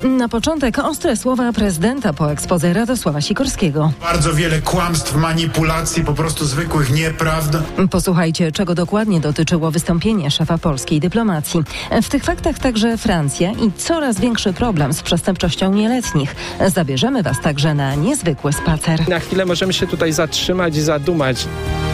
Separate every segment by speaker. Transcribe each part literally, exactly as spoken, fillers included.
Speaker 1: Na początek ostre słowa prezydenta po exposé Radosława Sikorskiego.
Speaker 2: Bardzo wiele kłamstw, manipulacji, po prostu zwykłych nieprawd.
Speaker 1: Posłuchajcie, czego dokładnie dotyczyło wystąpienie szefa polskiej dyplomacji. W tych faktach także Francja i coraz większy problem z przestępczością nieletnich. Zabierzemy Was także na niezwykły spacer.
Speaker 3: Na chwilę możemy się tutaj zatrzymać i zadumać.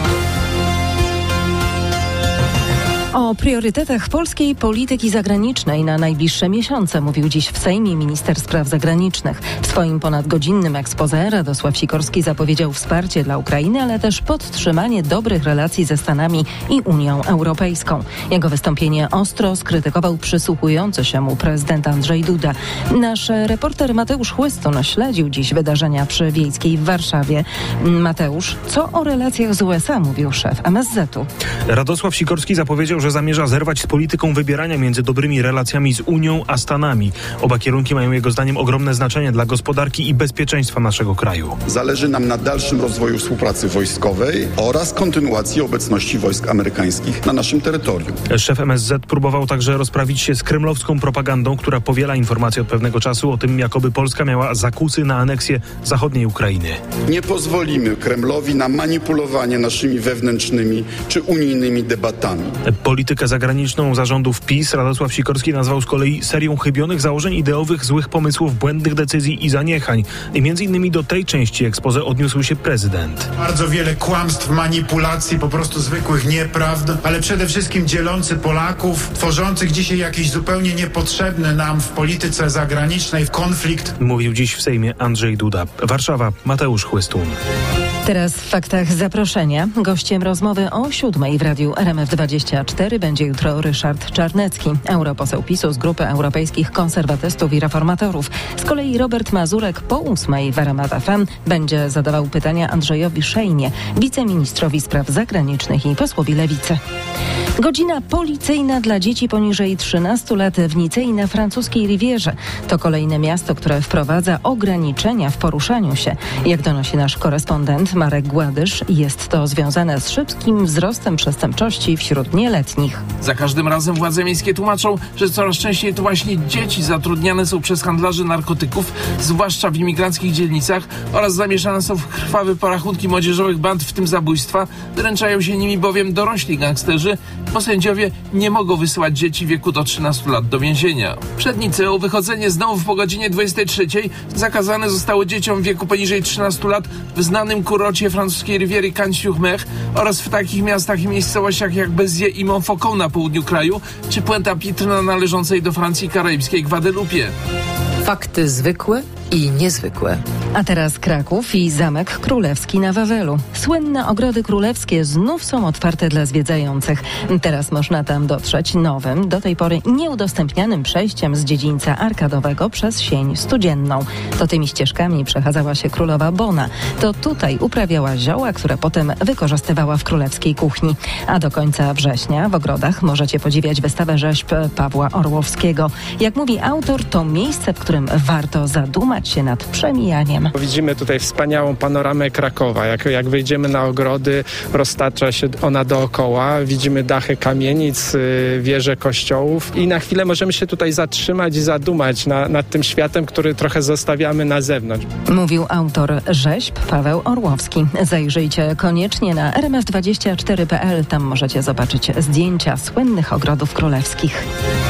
Speaker 1: O priorytetach polskiej polityki zagranicznej na najbliższe miesiące mówił dziś w Sejmie minister spraw zagranicznych. W swoim ponadgodzinnym exposé Radosław Sikorski zapowiedział wsparcie dla Ukrainy, ale też podtrzymanie dobrych relacji ze Stanami i Unią Europejską. Jego wystąpienie ostro skrytykował przysłuchujący się mu prezydent Andrzej Duda. Nasz reporter Mateusz Chłystun śledził dziś wydarzenia przy Wiejskiej w Warszawie. Mateusz, co o relacjach z U S A mówił szef M S Z u?
Speaker 4: Radosław Sikorski zapowiedział, że zamierza zerwać z polityką wybierania między dobrymi relacjami z Unią a Stanami. Oba kierunki mają jego zdaniem ogromne znaczenie dla gospodarki i bezpieczeństwa naszego kraju.
Speaker 5: Zależy nam na dalszym rozwoju współpracy wojskowej oraz kontynuacji obecności wojsk amerykańskich na naszym terytorium.
Speaker 4: Szef M S Z próbował także rozprawić się z kremlowską propagandą, która powiela informacje od pewnego czasu o tym, jakoby Polska miała zakusy na aneksję zachodniej Ukrainy.
Speaker 5: Nie pozwolimy Kremlowi na manipulowanie naszymi wewnętrznymi czy unijnymi debatami.
Speaker 4: Politykę zagraniczną zarządów PiS Radosław Sikorski nazwał z kolei serią chybionych założeń ideowych, złych pomysłów, błędnych decyzji i zaniechań. I między innymi do tej części exposé odniósł się prezydent.
Speaker 2: Bardzo wiele kłamstw, manipulacji, po prostu zwykłych nieprawd, ale przede wszystkim dzielący Polaków, tworzących dzisiaj jakiś zupełnie niepotrzebny nam w polityce zagranicznej konflikt.
Speaker 4: Mówił dziś w Sejmie Andrzej Duda. Warszawa, Mateusz Chłystun.
Speaker 1: Teraz w faktach zaproszenia. Gościem rozmowy o siódmej w radiu R M F dwadzieścia cztery będzie jutro Ryszard Czarnecki, europoseł PiSu z grupy europejskich konserwatystów i reformatorów. Z kolei Robert Mazurek po ósmej w R M F F M będzie zadawał pytania Andrzejowi Szejnie, wiceministrowi spraw zagranicznych i posłowi Lewicy. Godzina policyjna dla dzieci poniżej trzynastu lat w Nicei na francuskiej Rivierze. To kolejne miasto, które wprowadza ograniczenia w poruszaniu się. Jak donosi nasz korespondent Marek Gładysz, jest to związane z szybkim wzrostem przestępczości wśród nieletnich.
Speaker 6: Za każdym razem władze miejskie tłumaczą, że coraz częściej to właśnie dzieci zatrudniane są przez handlarzy narkotyków, zwłaszcza w imigranckich dzielnicach, oraz zamieszane są w krwawe porachunki młodzieżowych band, w tym zabójstwa. Wyręczają się nimi bowiem dorośli gangsterzy, bo sędziowie nie mogą wysyłać dzieci w wieku do trzynastu lat do więzienia. Przed Niceą wychodzenie z domów po godzinie dwudziestej trzeciej zakazane zostało dzieciom w wieku poniżej trzynastu lat w znanym kurorcie francuskiej Riviery Cannes-sur-Mer oraz w takich miastach i miejscowościach jak Béziers i Montfaucon na południu kraju, czy Pointe-à-Pitre na należącej do Francji karaibskiej Gwadelupie.
Speaker 7: Fakty zwykłe i niezwykłe.
Speaker 1: A teraz Kraków i Zamek Królewski na Wawelu. Słynne ogrody królewskie znów są otwarte dla zwiedzających. Teraz można tam dotrzeć nowym, do tej pory nieudostępnianym przejściem z dziedzińca arkadowego przez Sień Studzienną. To tymi ścieżkami przechadzała się królowa Bona. To tutaj uprawiała zioła, które potem wykorzystywała w królewskiej kuchni. A do końca września w ogrodach możecie podziwiać wystawę rzeźb Pawła Orłowskiego. Jak mówi autor, to miejsce, w którym warto zadumać się nad przemijaniem.
Speaker 3: Widzimy tutaj wspaniałą panoramę Krakowa. Jak, jak wejdziemy na ogrody, roztacza się ona dookoła. Widzimy dachy kamienic, wieże kościołów i na chwilę możemy się tutaj zatrzymać i zadumać na, nad tym światem, który trochę zostawiamy na zewnątrz.
Speaker 1: Mówił autor rzeźb Paweł Orłowski. Zajrzyjcie koniecznie na R M F dwadzieścia cztery kropka p l. Tam możecie zobaczyć zdjęcia słynnych ogrodów królewskich.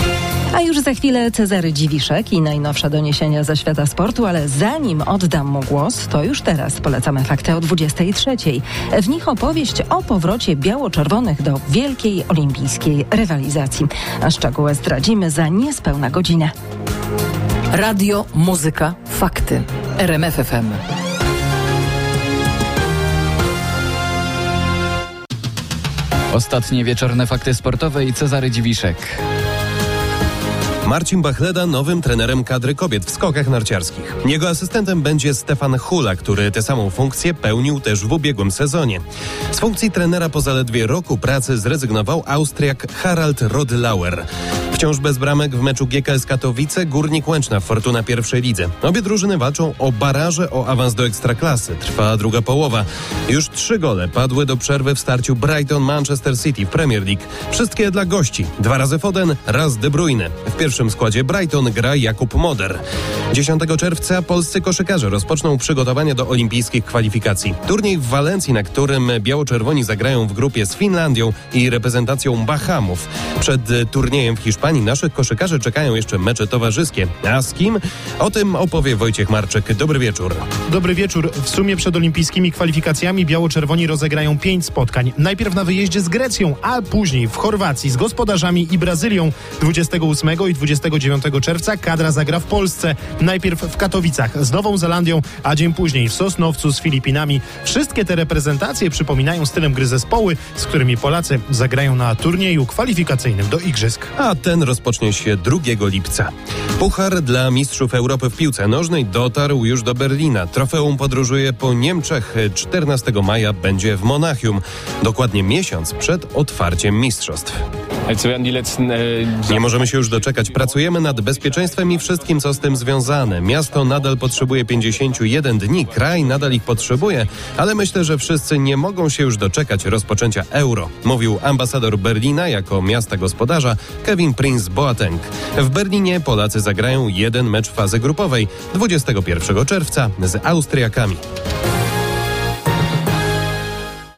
Speaker 1: A już za chwilę Cezary Dziwiszek i najnowsze doniesienia ze świata sportu, ale zanim oddam mu głos, to już teraz polecamy fakty o dwudziestej trzeciej. W nich opowieść o powrocie biało-czerwonych do wielkiej olimpijskiej rywalizacji. A szczegóły zdradzimy za niespełna godzinę.
Speaker 7: Radio, muzyka, fakty. R M F F M.
Speaker 8: Ostatnie wieczorne fakty sportowe i Cezary Dziwiszek.
Speaker 9: Marcin Bachleda nowym trenerem kadry kobiet w skokach narciarskich. Jego asystentem będzie Stefan Hula, który tę samą funkcję pełnił też w ubiegłym sezonie. Z funkcji trenera po zaledwie roku pracy zrezygnował Austriak Harald Rodlauer. Wciąż bez bramek w meczu G K S Katowice, Górnik Łęczna w Fortuna pierwszej lidze. Obie drużyny walczą o baraże o awans do Ekstraklasy. Trwa druga połowa. Już trzy gole padły do przerwy w starciu Brighton-Manchester City w Premier League. Wszystkie dla gości. Dwa razy Foden, raz De Bruyne. W pierwszej pierwszym składzie Brighton gra Jakub Moder. dziesiątego czerwca polscy koszykarze rozpoczną przygotowania do olimpijskich kwalifikacji. Turniej w Walencji, na którym biało-czerwoni zagrają w grupie z Finlandią i reprezentacją Bahamów. Przed turniejem w Hiszpanii naszych koszykarzy czekają jeszcze mecze towarzyskie. A z kim? O tym opowie Wojciech Marczyk. Dobry wieczór.
Speaker 10: Dobry wieczór. W sumie przed olimpijskimi kwalifikacjami biało-czerwoni rozegrają pięć spotkań. Najpierw na wyjeździe z Grecją, a później w Chorwacji z gospodarzami i Brazylią. dwudziestego ósmego i dwudziestego dziewiątego czerwca kadra zagra w Polsce. Najpierw w Katowicach z Nową Zelandią, a dzień później w Sosnowcu z Filipinami. Wszystkie te reprezentacje przypominają stylem gry zespoły, z którymi Polacy zagrają na turnieju kwalifikacyjnym do Igrzysk.
Speaker 9: A ten rozpocznie się drugiego lipca. Puchar dla mistrzów Europy w piłce nożnej dotarł już do Berlina. Trofeum podróżuje po Niemczech. czternastego maja będzie w Monachium. Dokładnie miesiąc przed otwarciem mistrzostw. Nie możemy się już doczekać. Pracujemy nad bezpieczeństwem i wszystkim, co z tym związane. Miasto nadal potrzebuje pięćdziesiąt jeden dni, kraj nadal ich potrzebuje, ale myślę, że wszyscy nie mogą się już doczekać rozpoczęcia Euro, mówił ambasador Berlina jako miasta gospodarza Kevin Prince Boateng. W Berlinie Polacy zagrają jeden mecz fazy grupowej dwudziestego pierwszego czerwca z Austriakami.